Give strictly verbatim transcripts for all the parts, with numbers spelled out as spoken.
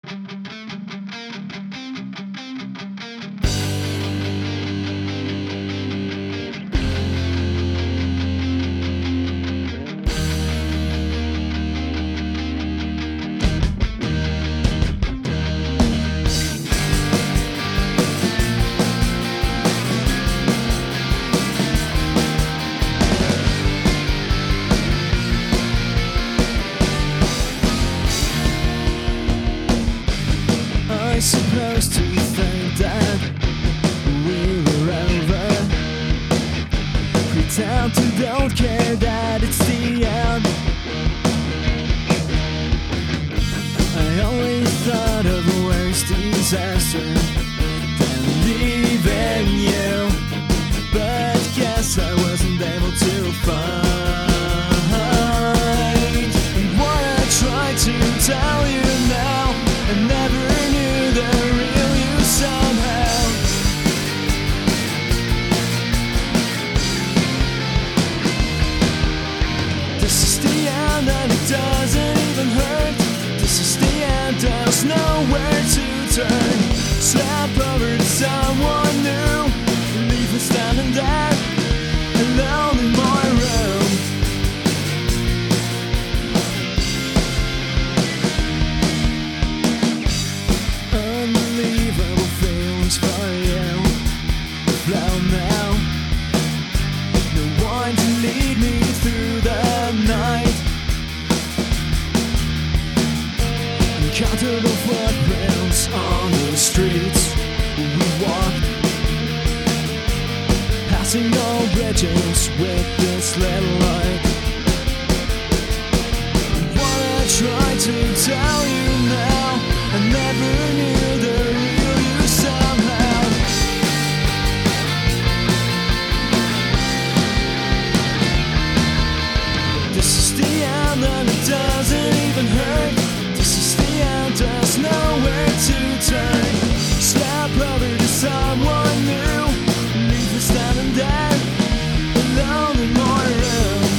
I supposed to think that we were over? Pretend to don't care that it's the end. I only thought of the worst disaster than leaving you, but guess I wasn't able to find what I tried to tell you now. I never knew the real you somehow. This is the end and it doesn't even hurt. This is the end, there's nowhere to turn. Slap over to someone new, leave me standing there alone in my room. Unbelievable feelings for you flow now. No one to lead me through the night. Uncountable footprints on the streets we walked, passing all bridges with this little light. What I try to tell you now, I never knew the real you somehow. This is the end and it doesn't even hurt. This is the end, there's nowhere to turn. Slap over to someone new, leave me standing there alone in my room.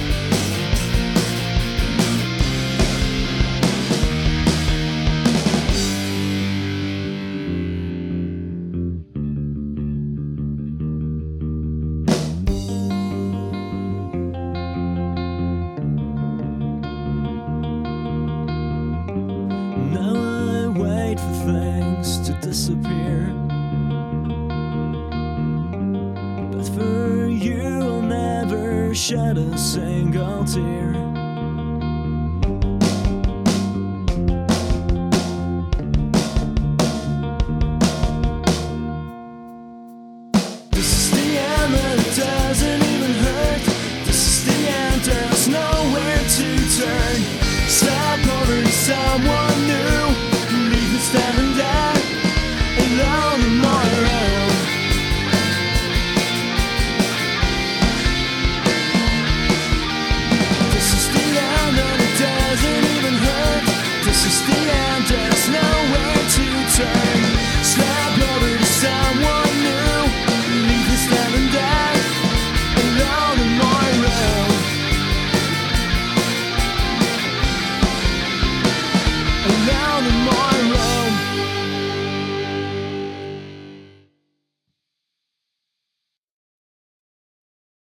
Now I wait for things to disappear, but for you I'll never shed a single tear. This is the end and it doesn't even hurt. This is the end, there's nowhere to turn. Step over to someone new,